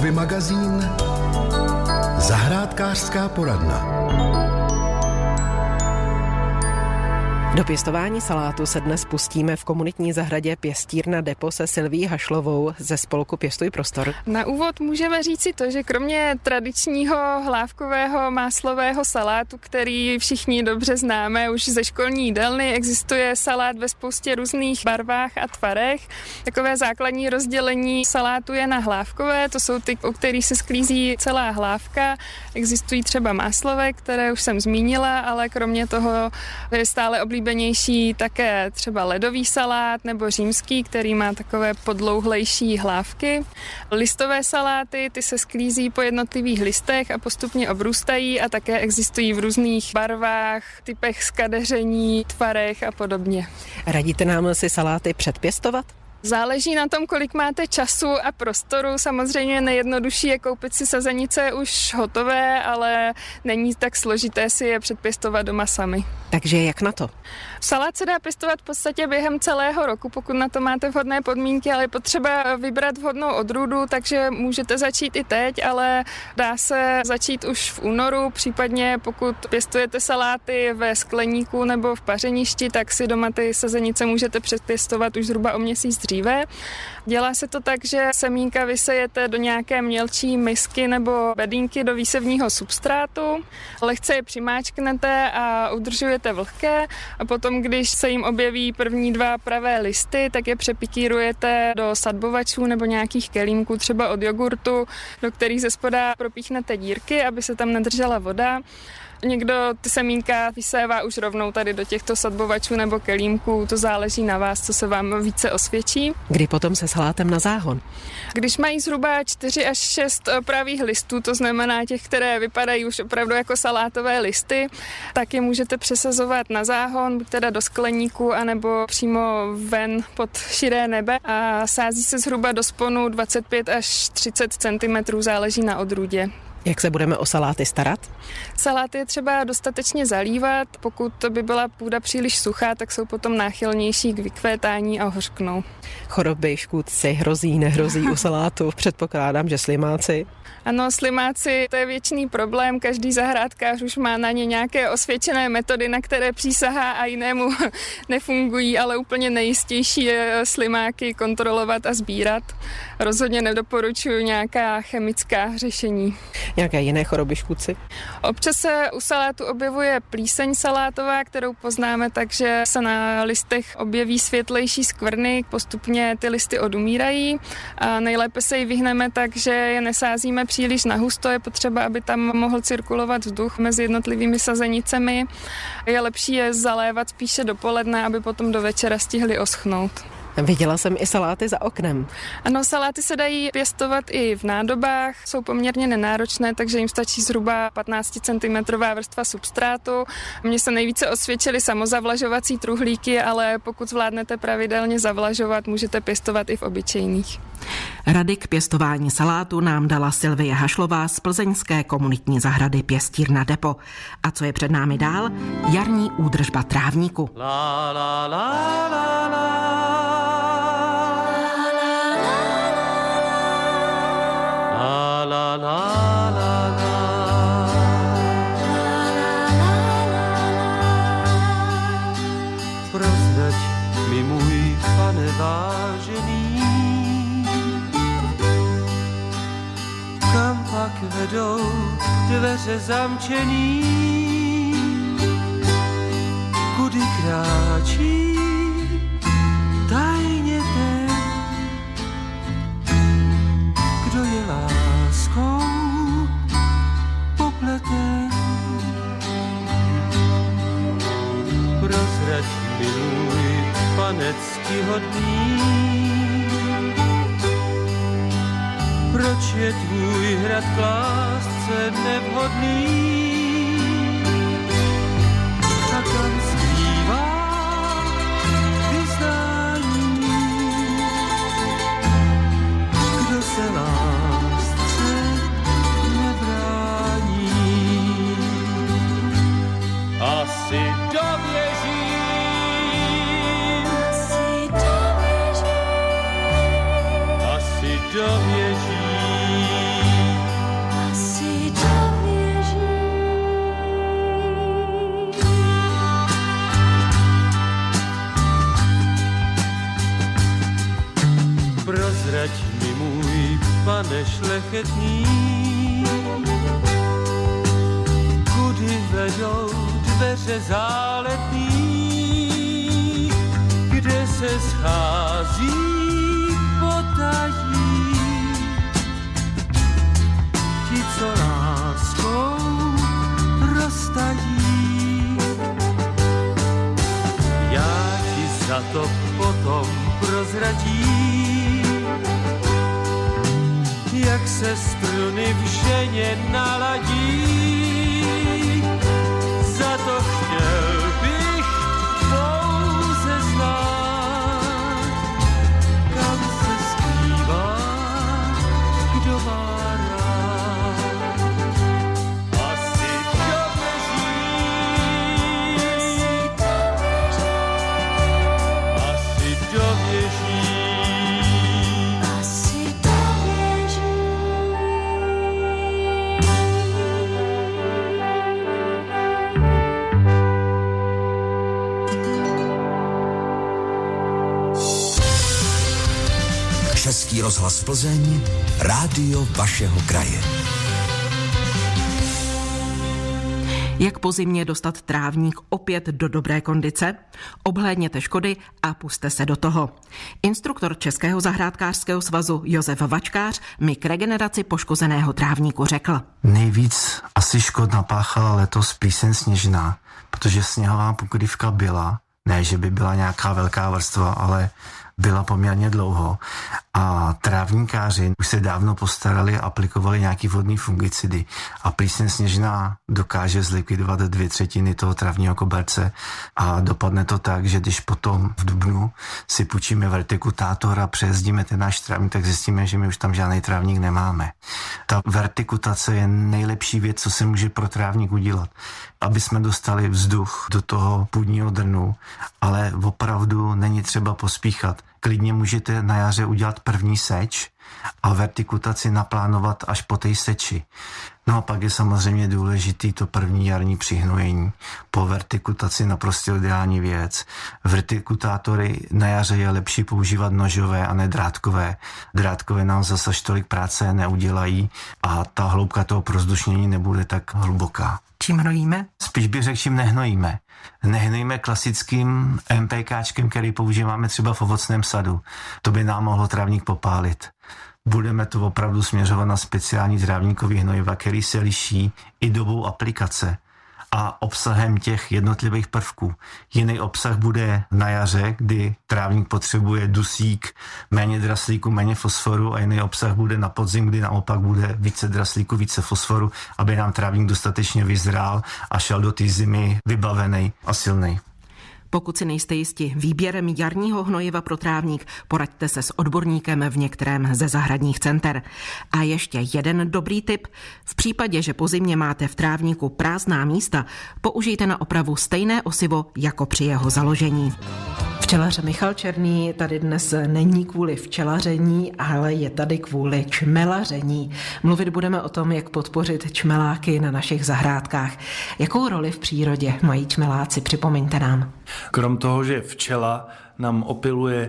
Movie magazín Zahrádkářská poradna. Do pěstování salátu se dnes pustíme v komunitní zahradě Pěstírna Depo se Silví Hašlovou ze spolku Pěstuj prostor. Na úvod můžeme říci to, že kromě tradičního hlávkového máslového salátu, který všichni dobře známe už ze školní jídelny, existuje salát ve spoustě různých barvách a tvarech. Takové základní rozdělení salátu je na hlávkové, to jsou ty, u kterých se sklízí celá hlávka. Existují třeba máslové, které už jsem zmínila, ale kromě toho je stále oblíbenější také třeba ledový salát nebo římský, který má takové podlouhlejší hlávky. Listové saláty, ty se sklízí po jednotlivých listech a postupně obrůstají a také existují v různých barvách, typech skadeření, tvarech a podobně. Radíte nám si saláty předpěstovat? Záleží na tom, kolik máte času a prostoru. Samozřejmě nejjednodušší je koupit si sazenice už hotové, ale není tak složité si je předpěstovat doma sami. Takže jak na to? Salát se dá pěstovat v podstatě během celého roku, pokud na to máte vhodné podmínky, ale je potřeba vybrat vhodnou odrůdu, takže můžete začít i teď, ale dá se začít už v únoru, případně pokud pěstujete saláty ve skleníku nebo v pařeništi, tak si doma ty sazenice můžete předpěstovat už zhruba o měsíc dříve. Dělá se to tak, že semínka vysejete do nějaké mělčí misky nebo bedínky do výsevního substrátu, lehce je přimáčknete a udržujete vlhké a potom, když se jim objeví první dva pravé listy, tak je přepikírujete do sadbovačů nebo nějakých kelímků, třeba od jogurtu, do kterých ze spoda propíchnete dírky, aby se tam nedržela voda. Někdo ty semínka vysévá už rovnou tady do těchto sadbovačů nebo kelímků, to záleží na vás, co se vám více osvědčí. Kdy potom se salátem na záhon? Když mají zhruba 4 až 6 pravých listů, to znamená těch, které vypadají už opravdu jako salátové listy, tak je můžete přesazovat na záhon, buď teda do skleníku, anebo přímo ven pod širé nebe a sází se zhruba do sponu 25 až 30 cm, záleží na odrůdě. Jak se budeme o saláty starat? Saláty je třeba dostatečně zalívat, pokud by byla půda příliš suchá, tak jsou potom náchylnější k vykvétání a hořknou. Choroby, škůdci hrozí, nehrozí u salátu? Předpokládám, že slimáci. Ano, slimáci, to je věčný problém, každý zahrádkář už má na ně nějaké osvědčené metody, na které přísahá a jinému nefungují, ale úplně nejistější je slimáky kontrolovat a sbírat. Rozhodně nedoporučuji nějaká chemická řešení. Nějaké jiné choroby, škůdci? Občas se u salátu objevuje plíseň salátová, kterou poznáme tak, že se na listech objeví světlejší skvrny, postupně ty listy odumírají a nejlépe se jí vyhneme tak, že je nesázíme příliš nahusto, je potřeba, aby tam mohl cirkulovat vzduch mezi jednotlivými sazenicemi. Je lepší je zalévat spíše dopoledne, aby potom do večera stihli oschnout. Viděla jsem i saláty za oknem. Ano, saláty se dají pěstovat i v nádobách, jsou poměrně nenáročné, takže jim stačí zhruba 15 cm vrstva substrátu. Mně se nejvíce osvědčily samozavlažovací truhlíky, ale pokud zvládnete pravidelně zavlažovat, můžete pěstovat i v obyčejných. Rady k pěstování salátu nám dala Silvie Hašlová z plzeňské komunitní zahrady Pěstírna Depo. A co je před námi dál? Jarní údržba trávníku. La, la, la, la, la. La, la, la, la, la. Prozrať mi, můj pane vážený, kam pak vedou dveře zamčený, kudy kráčí tajně ten, kdo je láskou popleten. Prozrať mi, můj pane ctihodný, proč je tvůj hrad k lásce nevhodný a kam skrývá vyznání, kdo se lásce nebrání. Asi dověřím, asi dověřím. prozrať mi, můj pane šlechetný, kudy vedou dveře záletný, kde se schází potají ti, co láskou roztají. Já ti za to potom prozradím, jak se struny v ženě naladí. Za to chtěl bych pouze znát, kam se skrývá, kdo má rád. Asi dověří. Český rozhlas Plzeň, rádio vašeho kraje. Jak po zimě dostat trávník opět do dobré kondice? Obhlédněte škody a pusťte se do toho. Instruktor Českého zahrádkářského svazu Josef Vačkář mi k regeneraci poškozeného trávníku řekl. Nejvíc asi škod napáchala letos plíseň sněžná, protože sněhová pokrývka byla, ne, že by byla nějaká velká vrstva, ale byla poměrně dlouho a trávníkáři už se dávno postarali a aplikovali nějaký vodní fungicidy a plíseň sněžná dokáže zlikvidovat 2/3 toho trávního koberce a dopadne to tak, že když potom v dubnu si půjčíme vertikutátor a přejezdíme ten náš trávník, tak zjistíme, že my už tam žádný trávník nemáme. Ta vertikutace je nejlepší věc, co se může pro trávník udělat, aby jsme dostali vzduch do toho půdního drnu, ale opravdu není třeba pospíchat. Klidně můžete na jaře udělat první seč a vertikutaci naplánovat až po té seči. No a pak je samozřejmě důležitý to první jarní přihnojení. Po vertikutaci naprosto ideální věc. Vertikutátory na jaře je lepší používat nožové a ne drátkové. Drátkové nám zase až tolik práce neudělají a ta hloubka toho prozdušnění nebude tak hluboká. Čím hnojíme? Spíš bych řekl, čím nehnojíme. Nehnojíme klasickým MPKčkem, který používáme třeba v ovocném sadu. To by nám mohlo trávník popálit. Budeme to opravdu směřovat na speciální trávníkový hnojiva, který se liší i dobou aplikace a obsahem těch jednotlivých prvků. Jiný obsah bude na jaře, kdy trávník potřebuje dusík, méně draslíku, méně fosforu, a jiný obsah bude na podzim, kdy naopak bude více draslíku, více fosforu, aby nám trávník dostatečně vyzrál a šel do té zimy vybavený a silný. Pokud si nejste jisti výběrem jarního hnojiva pro trávník, poraďte se s odborníkem v některém ze zahradních center. A ještě jeden dobrý tip. V případě, že po zimě máte v trávníku prázdná místa, použijte na opravu stejné osivo jako při jeho založení. Včelař Michal Černý tady dnes není kvůli včelaření, ale je tady kvůli čmelaření. Mluvit budeme o tom, jak podpořit čmeláky na našich zahrádkách. Jakou roli v přírodě mají čmeláci, připomeňte nám. Krom toho, že včela nám opyluje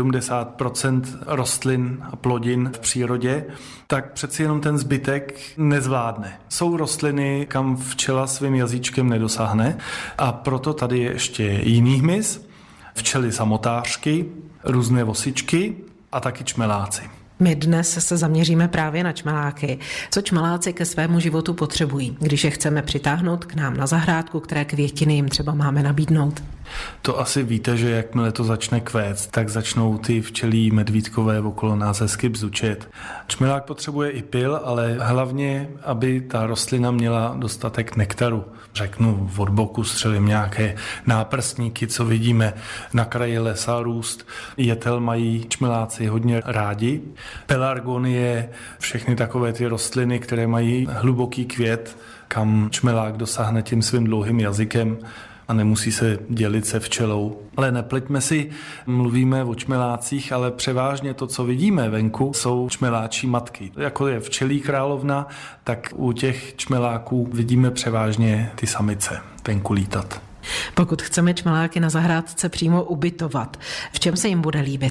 70% rostlin a plodin v přírodě, tak přeci jenom ten zbytek nezvládne. Jsou rostliny, kam včela svým jazyčkem nedosáhne, a proto tady je ještě jiný hmyz, včely samotářky, různé vosičky a taky čmeláci. My dnes se zaměříme právě na čmeláky. Co čmeláci ke svému životu potřebují, když je chceme přitáhnout k nám na zahrádku, které květiny jim třeba máme nabídnout? To asi víte, že jakmile to začne kvést, tak začnou ty včelí medvídkové okolo nás hezky bzučet. Čmelák potřebuje i pyl, ale hlavně, aby ta rostlina měla dostatek nektaru. Řeknu, od boku střelím nějaké náprstníky, co vidíme na kraji lesa růst. Jetel mají čmeláci hodně rádi. Pelargonie, všechny takové ty rostliny, které mají hluboký květ, kam čmelák dosáhne tím svým dlouhým jazykem a nemusí se dělit se včelou. Ale nepleťme si, mluvíme o čmelácích, ale převážně to, co vidíme venku, jsou čmeláčí matky. Jako je včelí královna, tak u těch čmeláků vidíme převážně ty samice venku lítat. Pokud chceme čmeláky na zahrádce přímo ubytovat, v čem se jim bude líbit?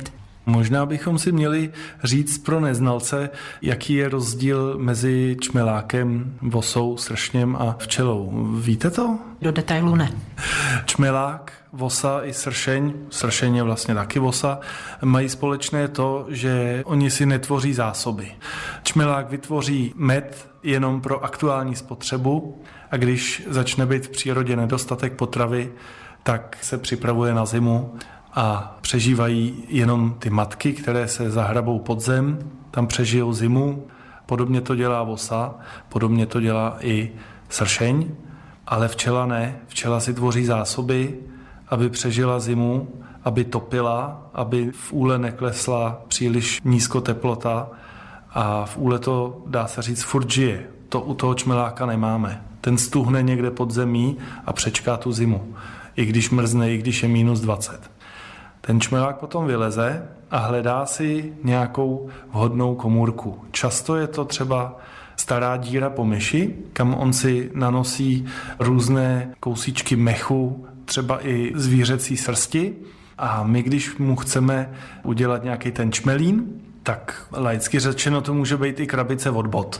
Možná bychom si měli říct pro neznalce, jaký je rozdíl mezi čmelákem, vosou, sršněm a včelou. Víte to? Do detailu ne. Čmelák, vosa i sršeň je vlastně taky vosa, mají společné to, že oni si netvoří zásoby. Čmelák vytvoří med jenom pro aktuální spotřebu a když začne být v přírodě nedostatek potravy, tak se připravuje na zimu a přežívají jenom ty matky, které se zahrabou pod zem, tam přežijou zimu. Podobně to dělá vosa, podobně to dělá i sršeň, ale včela ne. Včela si tvoří zásoby, aby přežila zimu, aby topila, aby v úle neklesla příliš nízko teplota a v úle to, dá se říct, furt žije. To u toho čmeláka nemáme. Ten stuhne někde pod zemí a přečká tu zimu. I když mrzne, i když je -20. Ten čmelák potom vyleze a hledá si nějakou vhodnou komůrku. Často je to třeba stará díra po myši, kam on si nanosí různé kousíčky mechu, třeba i zvířecí srsti. A my, když mu chceme udělat nějaký ten čmelín, tak laicky řečeno to může být i krabice od bot.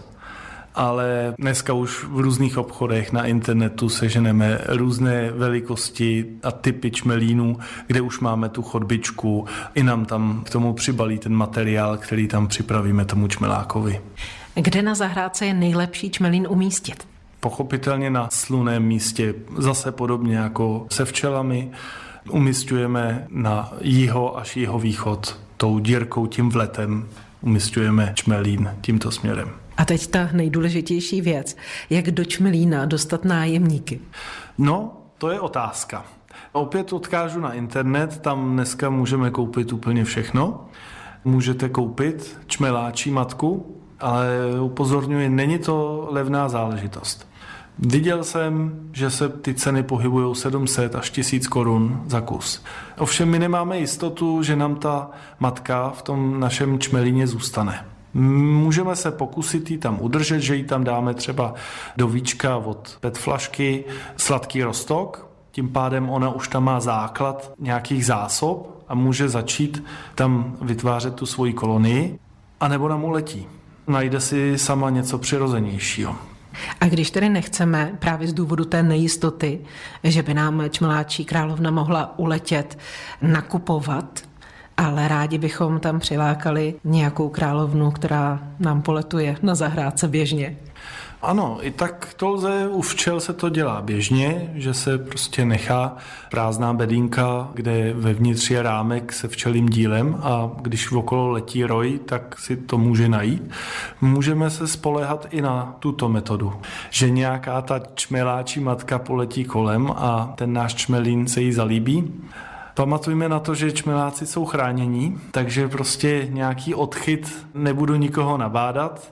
Ale dneska už v různých obchodech na internetu seženeme různé velikosti a typy čmelínů, kde už máme tu chodbičku, i nám tam k tomu přibalí ten materiál, který tam připravíme tomu čmelákovi. Kde na zahrádce je nejlepší čmelín umístit? Pochopitelně na slunném místě, zase podobně jako se včelami, umísťujeme na jiho až jihovýchod, tou dírkou, tím vletem umísťujeme čmelín tímto směrem. A teď ta nejdůležitější věc. Jak do čmelína dostat nájemníky? No, to je otázka. Opět odkážu na internet, tam dneska můžeme koupit úplně všechno. Můžete koupit čmeláčí matku, ale upozorňuji, není to levná záležitost. Viděl jsem, že se ty ceny pohybují 700 až 1000 korun za kus. Ovšem my nemáme jistotu, že nám ta matka v tom našem čmelíně zůstane. Můžeme se pokusit ji tam udržet, že ji tam dáme třeba do víčka od PET flašky sladký roztok, tím pádem ona už tam má základ nějakých zásob a může začít tam vytvářet tu svoji kolonii, anebo nám uletí. Najde si sama něco přirozenějšího. A když tedy nechceme právě z důvodu té nejistoty, že by nám čmeláčí královna mohla uletět, nakupovat, ale rádi bychom tam přilákali nějakou královnu, která nám poletuje na zahrádce běžně. Ano, i tak to lze, u včel se to dělá běžně, že se prostě nechá prázdná bedínka, kde vevnitř je rámek se včelím dílem a když okolo letí roj, tak si to může najít. Můžeme se spoléhat i na tuto metodu, že nějaká ta čmeláčí matka poletí kolem a ten náš čmelín se jí zalíbí. Pamatujme na to, že čmeláci jsou chránění, takže prostě nějaký odchyt nebudu nikoho nabádat,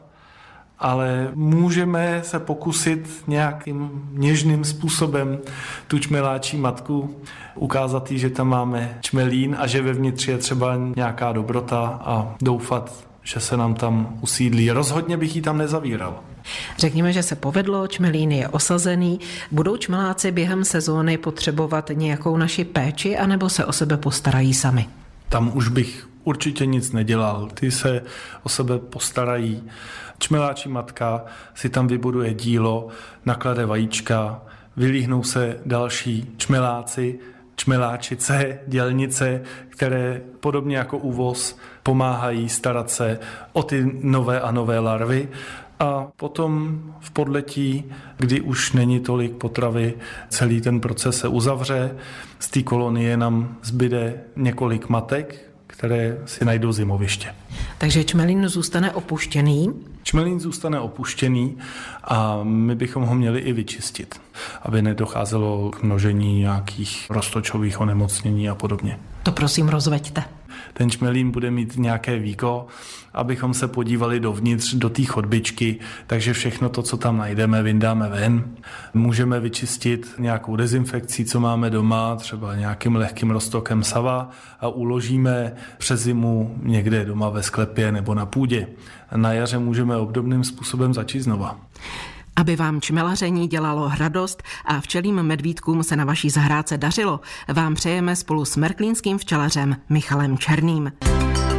ale můžeme se pokusit nějakým něžným způsobem tu čmeláčí matku ukázat jí, že tam máme čmelín a že vevnitř je třeba nějaká dobrota a doufat, že se nám tam usídlí. Rozhodně bych ji tam nezavíral. Řekněme, že se povedlo, čmelín je osazený. Budou čmeláci během sezóny potřebovat nějakou naši péči, anebo se o sebe postarají sami? Tam už bych určitě nic nedělal. Ty se o sebe postarají. Čmeláčí matka si tam vybuduje dílo, naklade vajíčka, vylíhnou se další čmeláci, čmeláčice, dělnice, které podobně jako uvoz pomáhají starat se o ty nové a nové larvy. A potom v podletí, kdy už není tolik potravy, celý ten proces se uzavře. Z té kolonie nám zbyde několik matek, které si najdou zimoviště. Takže čmelín zůstane opuštěný? Čmelín zůstane opuštěný a my bychom ho měli i vyčistit, aby nedocházelo k množení nějakých roztočových onemocnění a podobně. To prosím rozveďte. Ten čmelín bude mít nějaké víko, abychom se podívali dovnitř, do té chodbičky, takže všechno to, co tam najdeme, vyndáme ven. Můžeme vyčistit nějakou dezinfekcí, co máme doma, třeba nějakým lehkým roztokem sava a uložíme přes zimu někde doma ve sklepě nebo na půdě. Na jaře můžeme obdobným způsobem začít znova. Aby vám čmelaření dělalo radost a včelím medvídkům se na vaší zahrádce dařilo, vám přejeme spolu s merklínským včelařem Michalem Černým.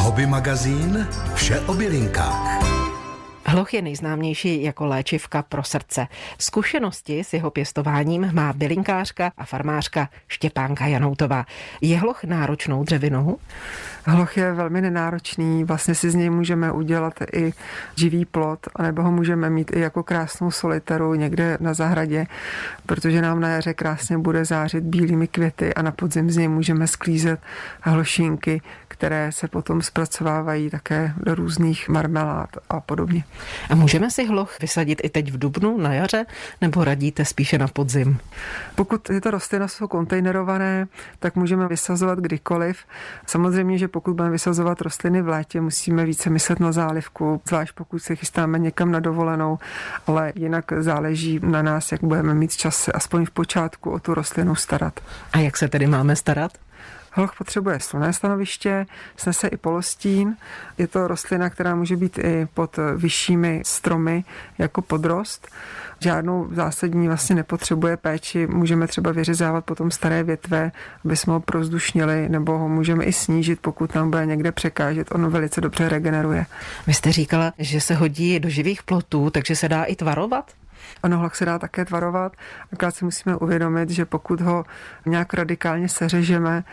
Hobby magazín Vše o bylinkách. Hloch je nejznámější jako léčivka pro srdce. Zkušenosti s jeho pěstováním má bylinkářka a farmářka Štěpánka Janoutová. Je hloch náročnou dřevinou? Hloch je velmi nenáročný, vlastně si z něj můžeme udělat i živý plod, anebo ho můžeme mít i jako krásnou solitaru někde na zahradě, protože nám na jaře krásně bude zářit bílými květy a na podzim z něj můžeme sklízet hlošinky, které se potom zpracovávají také do různých marmelád a podobně. A můžeme si hloch vysadit i teď v dubnu, na jaře, nebo radíte spíše na podzim? Pokud tyto rostliny jsou kontejnerované, tak můžeme vysazovat kdykoliv. Samozřejmě, že pokud budeme vysazovat rostliny v létě, musíme více myslet na zálivku, zvlášť pokud se chystáme někam na dovolenou, ale jinak záleží na nás, jak budeme mít čas se aspoň v počátku o tu rostlinu starat. A jak se tedy máme starat? Hloch potřebuje slunné stanoviště, snese i polostín. Je to rostlina, která může být i pod vyššími stromy jako podrost. Žádnou zásadní vlastně nepotřebuje péči. Můžeme třeba vyřezávat potom staré větve, aby jsme ho prozdušnili, nebo ho můžeme i snížit, pokud nám bude někde překážet. Ono velice dobře regeneruje. Vy jste říkala, že se hodí do živých plotů, takže se dá i tvarovat? Ano, hloch se dá také tvarovat, akorát si musíme uvědomit, že pokud ho nějak radikálně seřežeme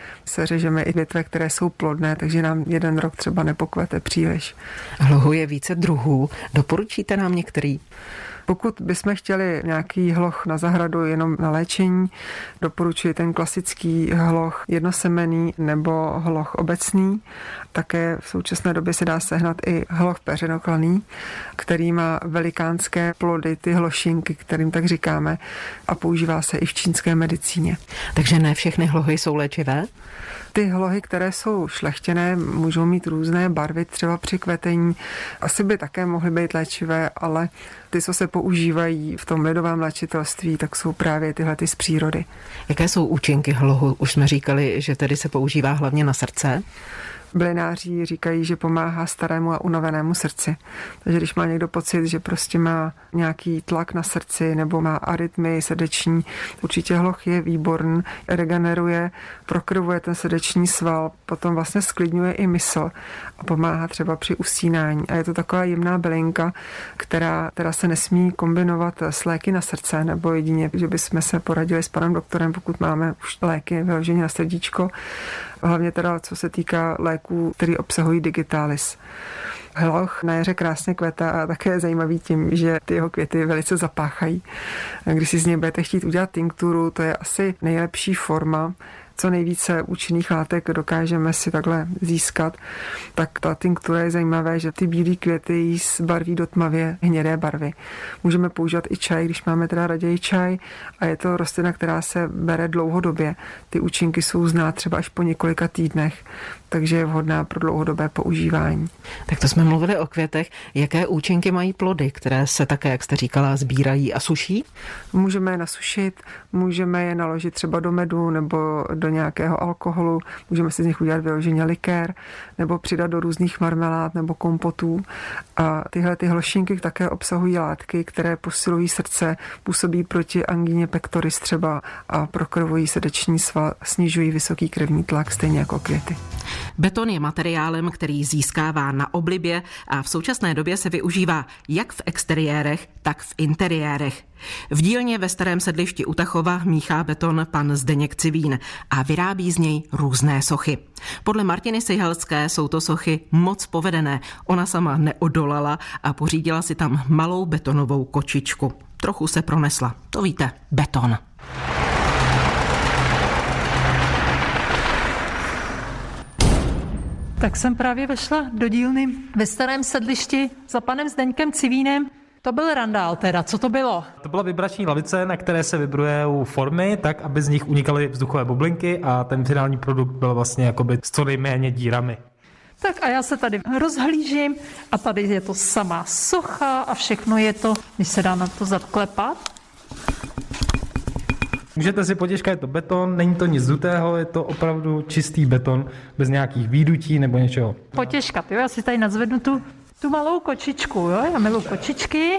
i větve, které jsou plodné, takže nám jeden rok třeba nepokvete příliš. Hlohu je více druhů. Doporučíte nám některý? Pokud bychom chtěli nějaký hloch na zahradu jenom na léčení, doporučuji ten klasický hloch jednosemenný nebo hloch obecný. Také v současné době se dá sehnat i hloch peřinoklaný, který má velikánské plody, ty hlošinky, kterým tak říkáme, a používá se i v čínské medicíně. Takže ne všechny hlohy jsou léčivé? Ty hlohy, které jsou šlechtěné, můžou mít různé barvy, třeba při kvetení. Asi by také mohly být léčivé, ale ty, co se používají v tom lidovém léčitelství, tak jsou právě tyhle z přírody. Jaké jsou účinky hlohu? Už jsme říkali, že tedy se používá hlavně na srdce. Bylináři říkají, že pomáhá starému a unavenému srdci. Takže když má někdo pocit, že prostě má nějaký tlak na srdci nebo má arytmii srdeční, určitě hloch je výborný, regeneruje, prokrvuje ten srdeční sval, potom vlastně sklidňuje i mysl a pomáhá třeba při usínání. A je to taková jemná bylinka, která teda se nesmí kombinovat s léky na srdce, nebo jedině, že bychom se poradili s panem doktorem, pokud máme už léky vyloženě na srdíčko. Hlavně teda, co se týká léků, který obsahují digitalis. Hloch na jaře krásně kvete a také je zajímavý tím, že ty jeho květy velice zapáchají. Když si z něj budete chtít udělat tinkturu, to je asi nejlepší forma, co nejvíce účinných látek dokážeme si takhle získat, tak ta tinktura je zajímavé, že ty bílé květy jí zbarví do tmavě hnědé barvy. Můžeme používat i čaj, když máme teda raději čaj, a je to rostlina, která se bere dlouhodobě. Ty účinky jsou znát třeba až po několika týdnech, takže je vhodná pro dlouhodobé používání. Tak to jsme mluvili o květech. Jaké účinky mají plody, které se také, jak jste říkala, sbírají a suší? Můžeme je nasušit, můžeme je naložit třeba do medu nebo do nějakého alkoholu, můžeme si z nich udělat vyloženě likér nebo přidat do různých marmelád nebo kompotů. A tyhle ty hlošinky také obsahují látky, které posilují srdce, působí proti angíně pectoris třeba a prokrvují srdeční sval, snižují vysoký krevní tlak, stejně jako květy. Beton je materiálem, který získává na oblibě a v současné době se využívá jak v exteriérech, tak v interiérech. V dílně ve Starém Sedlišti u Tachova míchá beton pan Zdeněk Civín a vyrábí z něj různé sochy. Podle Martiny Sihelské jsou to sochy moc povedené. Ona sama neodolala a pořídila si tam malou betonovou kočičku. Trochu se pronesla. To víte, beton. Tak jsem právě vešla do dílny ve Starém Sedlišti za panem Zdeňkem Civínem. To byl randál teda, co to bylo? To byla vibrační lavice, na které se vibrujou formy, tak aby z nich unikaly vzduchové bublinky a ten finální produkt byl vlastně jakoby s co nejméně dírami. Tak a já se tady rozhlížím a tady je to samá socha a všechno je to, když se dá na to zaklepat. Můžete si potěškat, je to beton, není to nic dutého, je to opravdu čistý beton, bez nějakých výdutí nebo něčeho. Potěškat, jo, já si tady nadzvednu tu malou kočičku, jo, já miluji kočičky.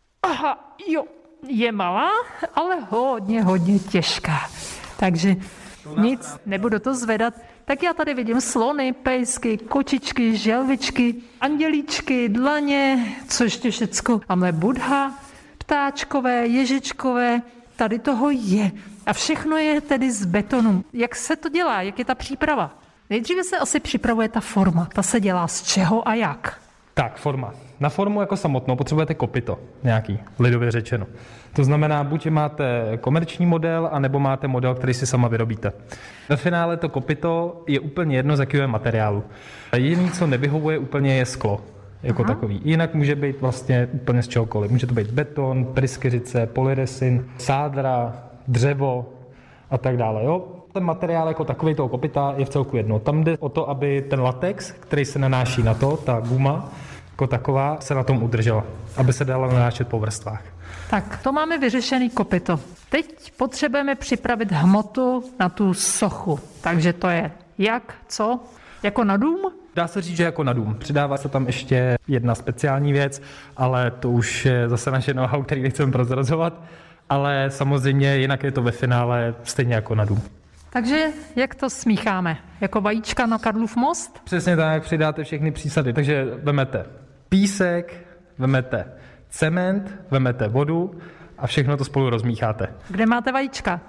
Aha, jo, je malá, ale hodně těžká. Takže Nic, nebudu to zvedat. Tak já tady vidím slony, pejsky, kočičky, želvičky, andělíčky, dlaně, co ještě všecko. Máme Buddha, ptáčkové, ježičkové, tady toho je. A všechno je tedy z betonu. Jak se to dělá? Jak je ta příprava? Nejdříve se asi připravuje ta forma. Ta se dělá z čeho a jak? Tak, forma. Na formu jako samotnou potřebujete kopyto, nějaký, lidově řečeno. To znamená, buď máte komerční model, anebo máte model, který si sama vyrobíte. Ve finále to kopyto je úplně jedno, z jakého materiálu. Jediné, co nevyhovuje úplně, je sklo jako takový. Jinak může být vlastně úplně z čehokoliv. Může to být beton, pryskyřice, polyresin, sádra, dřevo a tak dále. Jo? Ten materiál jako takový toho kopyta je v celku jedno. Tam jde o to, aby ten latex, který se nanáší na to, ta guma jako taková, se na tom udržela, aby se dala nanášet po vrstvách. Tak, to máme vyřešený kopyto. Teď potřebujeme připravit hmotu na tu sochu. Takže to je jak, co? Jako na dům? Dá se říct, že jako na dům. Přidává se tam ještě jedna speciální věc, ale to už je zase naše know-how, který nechceme prozrazovat. Ale samozřejmě jinak je to ve finále stejně jako na dům. Takže jak to smícháme? Jako vajíčka na Karlův most? Přesně tak, přidáte všechny přísady. Takže vemete písek, vemete cement, vemete vodu a všechno to spolu rozmícháte. Kde máte vajíčka?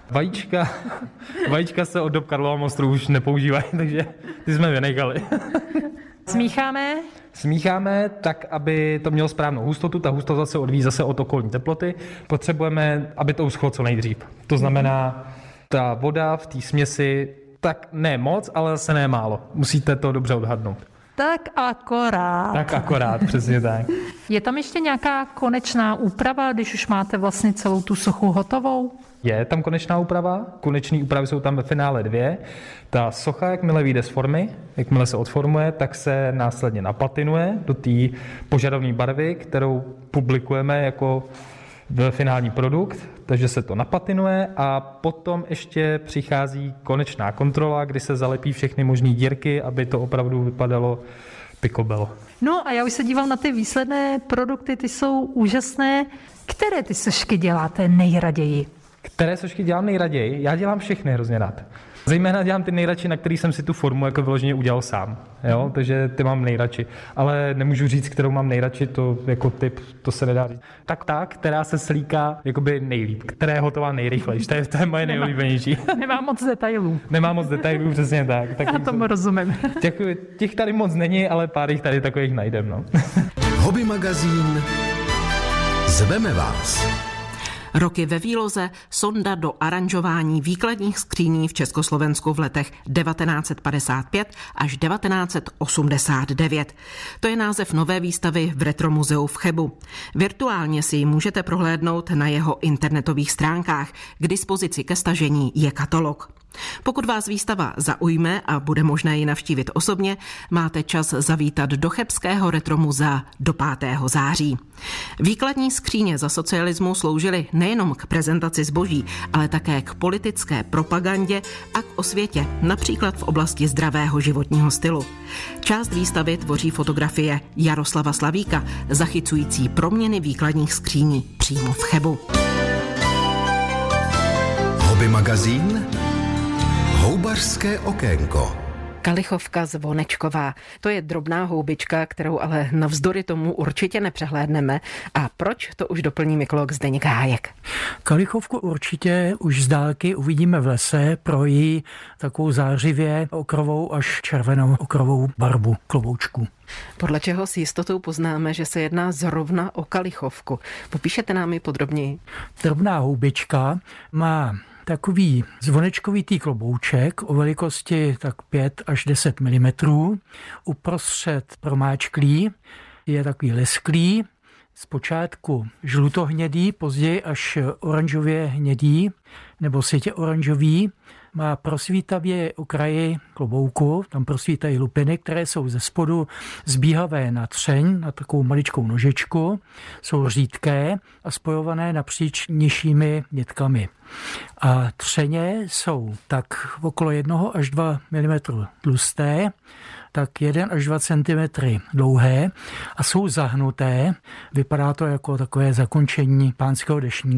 Vajíčka se od dob Karlova mostu už nepoužívají, takže ty jsme vynechali. Smícháme? Smícháme tak, aby to mělo správnou hustotu. Ta hustota se odvíjí zase od okolní teploty. Potřebujeme, aby to uschlo co nejdřív. To znamená, ta voda v té směsi, tak ne moc, ale zase ne málo. Musíte to dobře odhadnout. Tak akorát, přesně tak. Je tam ještě nějaká konečná úprava, když už máte vlastně celou tu sochu hotovou? Je tam konečná úprava. Konečné úpravy jsou tam ve finále 2. Ta socha, jakmile vyjde z formy, jakmile se odformuje, tak se následně napatinuje do té požadavné barvy, kterou publikujeme jako finální produkt, takže se to napatinuje a potom ještě přichází konečná kontrola, kdy se zalepí všechny možné dírky, aby to opravdu vypadalo picobello. No a já už se dívám na ty výsledné produkty, ty jsou úžasné. Které ty sošky děláte nejraději? Které sošky dělám nejraději? Já dělám všechny hrozně rád. Zejména dělám ty nejradši, na který jsem si tu formu jako vyloženě udělal sám. Jo? Takže ty mám nejradši. Ale nemůžu říct, kterou mám nejradši, to jako typ, to se nedá říct. Tak ta, která se slíká jakoby nejlíp, která je hotová nejrychleji. To je moje nejoblíbenější. Nemá moc detailů. Nemá moc detailů, přesně tak. Já tomu rozumím. Těch tady moc není, ale pár jich tady takových najdem. No. Hobby magazín Zveme vás. Roky ve výloze, sonda do aranžování výkladních skříní v Československu v letech 1955 až 1989. To je název nové výstavy v Retromuzeu v Chebu. Virtuálně si ji můžete prohlédnout na jeho internetových stránkách. K dispozici ke stažení je katalog. Pokud vás výstava zaujme a bude možné ji navštívit osobně, máte čas zavítat do chebského Retromuzea do 5. září. Výkladní skříně za socialismu sloužily nejenom k prezentaci zboží, ale také k politické propagandě a k osvětě, například v oblasti zdravého životního stylu. Část výstavy tvoří fotografie Jaroslava Slavíka, zachycující proměny výkladních skříní přímo v Chebu. Hobby magazín Houbařské okénko. Kalichovka zvonečková. To je drobná houbička, kterou ale navzdory tomu určitě nepřehlédneme. A proč, to už doplní mykolog Zdeněk Hájek. Kalichovku určitě už z dálky uvidíme v lese pro její takovou zářivě okrovou až červenou okrovou barvu kloboučku. Podle čeho s jistotou poznáme, že se jedná zrovna o kalichovku? Popíšete nám ji podrobněji? Drobná houbička má takový zvonečkovitý klobouček o velikosti tak 5 až 10 mm. Uprostřed promáčklý, je takový lesklý, zpočátku žlutohnědý, později až oranžově hnědý nebo světě oranžový. Má prosvítavě okraji klobouku, tam prosvítají lupiny, které jsou ze spodu zbíhavé na třeň, na takovou maličkou nožičku, jsou řídké a spojované napříč nižšími nitkami. A třeně jsou tak okolo 1 až 2 mm tlusté, tak 1 až 2 cm dlouhé a jsou zahnuté. Vypadá to jako takové zakončení pánského deštníku.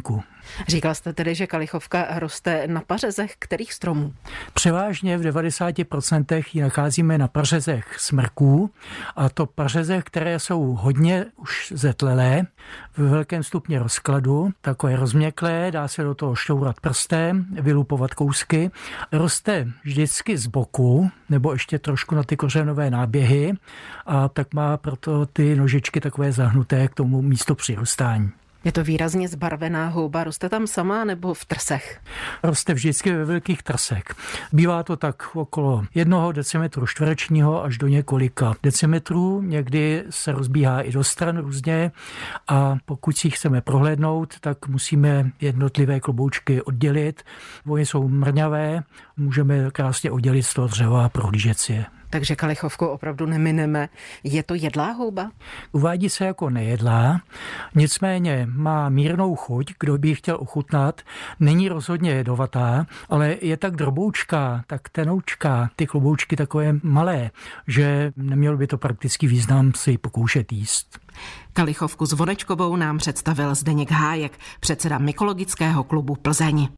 Říkal jste tedy, že kalichovka roste na pařezech kterých stromů? Převážně v 90% ji nacházíme na pařezech smrků, a to pařezech, které jsou hodně už zetlelé, v velkém stupni rozkladu, takové rozměklé, dá se do toho šťourat prstem, vylupovat kousky. Roste vždycky z boku, nebo ještě trošku na ty kořenové náběhy, a tak má proto ty nožičky takové zahnuté k tomu místo přirůstání. Je to výrazně zbarvená houba. Roste tam sama nebo v trsech? Roste vždycky ve velkých trsech. Bývá to tak okolo 1 decimetru čtverečního až do několika decimetrů. Někdy se rozbíhá i do stran různě, a pokud si chceme prohlédnout, tak musíme jednotlivé kloboučky oddělit. Oni jsou mrňavé, můžeme krásně oddělit z toho dřeva a prohlížet si je. Takže kalichovku opravdu nemineme. Je to jedlá houba? Uvádí se jako nejedlá, nicméně má mírnou chuť, kdo by ji chtěl ochutnat. Není rozhodně jedovatá, ale je tak droboučká, tak tenoučká, ty kloboučky takové malé, že neměl by to praktický význam si pokoušet jíst. Kalichovku s vonečkovou nám představil Zdeněk Hájek, předseda Mykologického klubu Plzeň.